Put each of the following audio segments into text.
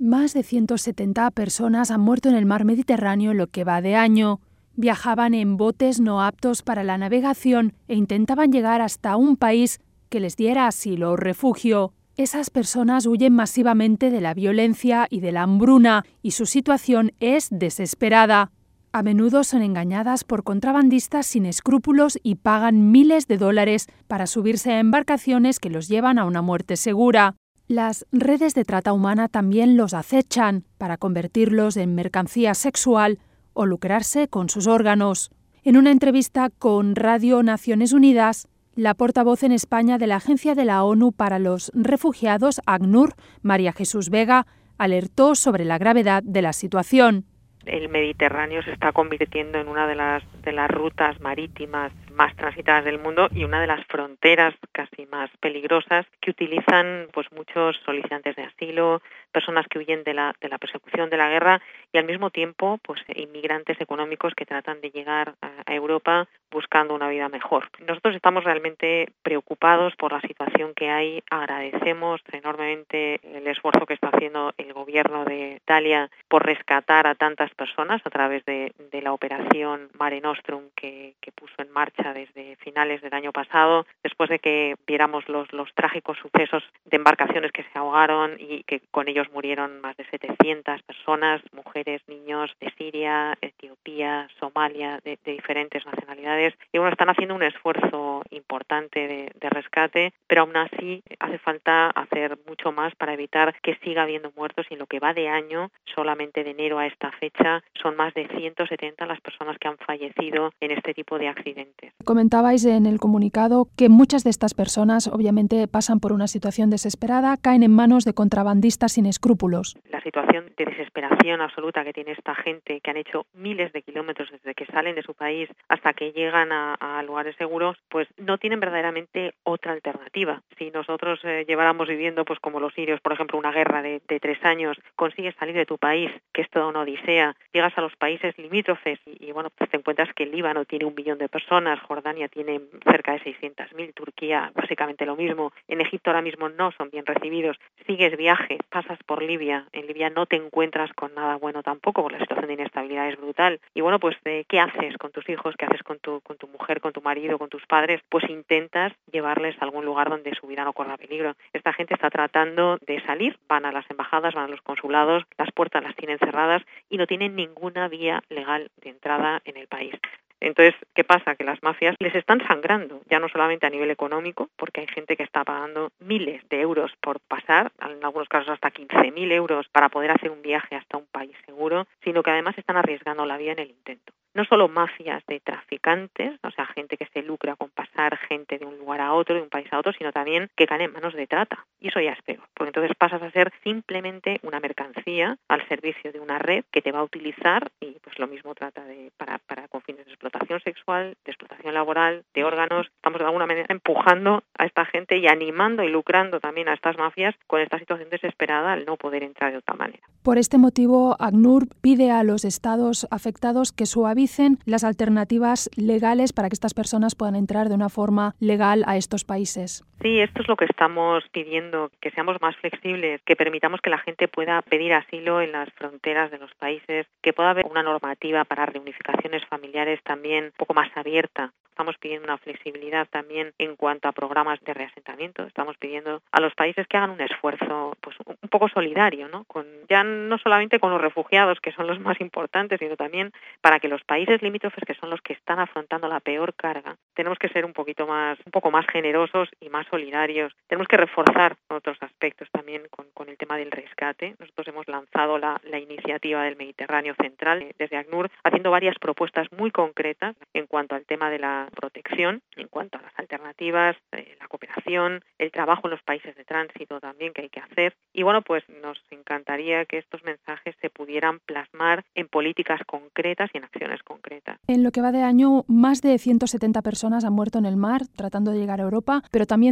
Más de 170 personas han muerto en el mar Mediterráneo en lo que va de año. Viajaban en botes no aptos para la navegación e intentaban llegar hasta un país que les diera asilo o refugio. Esas personas huyen masivamente de la violencia y de la hambruna y su situación es desesperada. A menudo son engañadas por contrabandistas sin escrúpulos y pagan miles de dólares para subirse a embarcaciones que los llevan a una muerte segura. Las redes de trata humana también los acechan para convertirlos en mercancía sexual o lucrarse con sus órganos. En una entrevista con Radio Naciones Unidas, la portavoz en España de la Agencia de la ONU para los Refugiados, ACNUR, María Jesús Vega, alertó sobre la gravedad de la situación. El Mediterráneo se está convirtiendo en una de las rutas marítimas más transitadas del mundo y una de las fronteras casi más peligrosas que utilizan pues muchos solicitantes de asilo, personas que huyen de la persecución, de la guerra y al mismo tiempo pues inmigrantes económicos que tratan de llegar a Europa buscando una vida mejor. Nosotros estamos realmente preocupados por la situación que hay. Agradecemos enormemente el esfuerzo que está haciendo el gobierno de Italia por rescatar a tantas personas a través de la operación Mare Nostrum que puso en marcha desde finales del año pasado, después de que viéramos los trágicos sucesos de embarcaciones que se ahogaron y que con ellos murieron más de 700 personas, mujeres, niños de Siria, Etiopía, Somalia, de diferentes nacionalidades. Y bueno, están haciendo un esfuerzo importante de rescate, pero aún así hace falta hacer mucho más para evitar que siga habiendo muertos y en lo que va de año, solamente de enero a esta fecha, son más de 170 las personas que han fallecido en este tipo de accidentes. Comentabais en el comunicado que muchas de estas personas obviamente pasan por una situación desesperada, caen en manos de contrabandistas sin escrúpulos. La situación de desesperación absoluta que tiene esta gente, que han hecho miles de kilómetros desde que salen de su país hasta que llegan a lugares seguros, pues no tienen verdaderamente otra alternativa. Si nosotros lleváramos viviendo, pues como los sirios, por ejemplo, una guerra de 3 años, consigues salir de tu país, que es toda una odisea, llegas a los países limítrofes y bueno, pues te encuentras que el Líbano tiene 1 millón de personas, Jordania tiene cerca de 600.000, Turquía básicamente lo mismo, en Egipto ahora mismo no son bien recibidos, sigues viaje, pasas por Libia, en Libia no te encuentras con nada bueno tampoco, porque la situación de inestabilidad es brutal, y bueno, pues ¿qué haces con tus hijos? ¿Qué haces con tu mujer, con tu marido, con tus padres? Pues intentas llevarles a algún lugar donde su vida no corra peligro. Esta gente está tratando de salir, van a las embajadas, van a los consulados, las puertas las tienen cerradas y no tienen ninguna vía legal de entrada en el país. Entonces, ¿qué pasa? Que las mafias les están sangrando, ya no solamente a nivel económico, porque hay gente que está pagando miles de euros por pasar, en algunos casos hasta 15.000 euros para poder hacer un viaje hasta un país seguro, sino que además están arriesgando la vida en el intento. No solo mafias de traficantes, o sea, gente que se lucra con pasar gente de un lugar a otro, de un país a otro, sino también que caen en manos de trata. Y eso ya es peor, porque entonces pasas a ser simplemente una mercancía al servicio de una red que te va a utilizar y pues lo mismo trata para con fines de explotación sexual, de explotación laboral, de órganos. Estamos de alguna manera empujando a esta gente y animando y lucrando también a estas mafias con esta situación desesperada al no poder entrar de otra manera. Por este motivo, ACNUR pide a los estados afectados que suavicen las alternativas legales para que estas personas puedan entrar de una forma legal a estos países. Sí, esto es lo que estamos pidiendo, que seamos más flexibles, que permitamos que la gente pueda pedir asilo en las fronteras de los países, que pueda haber una normativa para reunificaciones familiares también un poco más abierta. Estamos pidiendo una flexibilidad también en cuanto a programas de reasentamiento. Estamos pidiendo a los países que hagan un esfuerzo pues un poco solidario, ¿no? Ya no solamente con los refugiados, que son los más importantes, sino también para que los países limítrofes, que son los que están afrontando la peor carga, tenemos que ser un poco más generosos y más solidarios. Tenemos que reforzar otros aspectos también con el tema del rescate. Nosotros hemos lanzado la iniciativa del Mediterráneo Central desde ACNUR, haciendo varias propuestas muy concretas en cuanto al tema de la protección, en cuanto a las alternativas, la cooperación, el trabajo en los países de tránsito también que hay que hacer. Y bueno, pues nos encantaría que estos mensajes se pudieran plasmar en políticas concretas y en acciones concretas. En lo que va de año, más de 170 personas han muerto en el mar tratando de llegar a Europa, pero también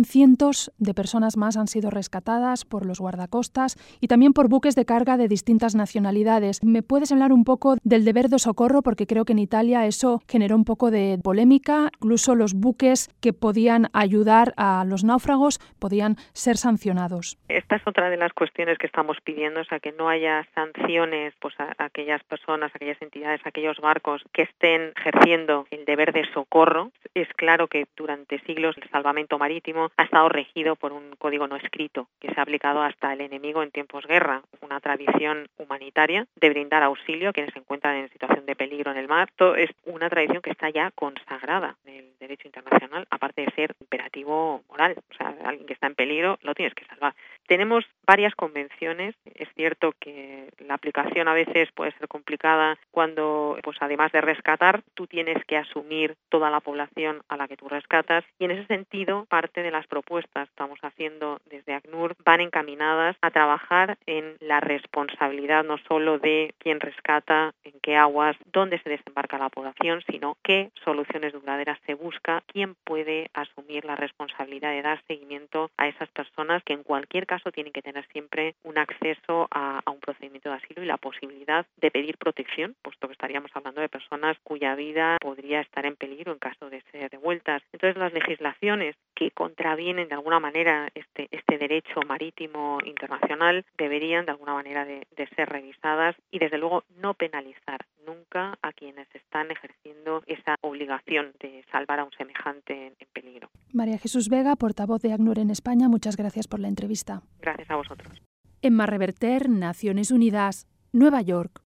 También cientos de personas más han sido rescatadas por los guardacostas y también por buques de carga de distintas nacionalidades. ¿Me puedes hablar un poco del deber de socorro? Porque creo que en Italia eso generó un poco de polémica. Incluso los buques que podían ayudar a los náufragos podían ser sancionados. Esta es otra de las cuestiones que estamos pidiendo, o sea, que no haya sanciones pues, a aquellas personas, a aquellas entidades, a aquellos barcos que estén ejerciendo el deber de socorro. Es claro que durante siglos el salvamento marítimo ha estado regido por un código no escrito que se ha aplicado hasta el enemigo en tiempos de guerra, una tradición humanitaria de brindar auxilio a quienes se encuentran en situación de peligro en el mar. Esto es una tradición que está ya consagrada en el derecho internacional, aparte de ser imperativo moral. O sea, alguien que está en peligro lo tienes que salvar. Tenemos varias convenciones. Es cierto que la aplicación a veces puede ser complicada cuando, pues además de rescatar, tú tienes que asumir toda la población a la que tú rescatas. Y en ese sentido, parte de las propuestas que estamos haciendo desde ACNUR van encaminadas a trabajar en la responsabilidad no solo de quién rescata, en qué aguas, dónde se desembarca la población, sino qué soluciones duraderas se busca, quién puede asumir la responsabilidad de dar seguimiento a esas personas que en cualquier caso tienen que tener siempre un acceso a un procedimiento de asilo y la posibilidad de pedir protección, puesto que estaríamos hablando de personas cuya vida podría estar en peligro en caso de ser devueltas. Entonces, las legislaciones que contravienen de alguna manera este derecho marítimo internacional deberían de alguna manera de ser revisadas y desde luego no penalizar nunca a quienes están ejerciendo esa obligación de salvar a un semejante en peligro. María Jesús Vega, portavoz de ACNUR en España, muchas gracias por la entrevista. Gracias a vosotros. En Mar Reverter, Naciones Unidas, Nueva York.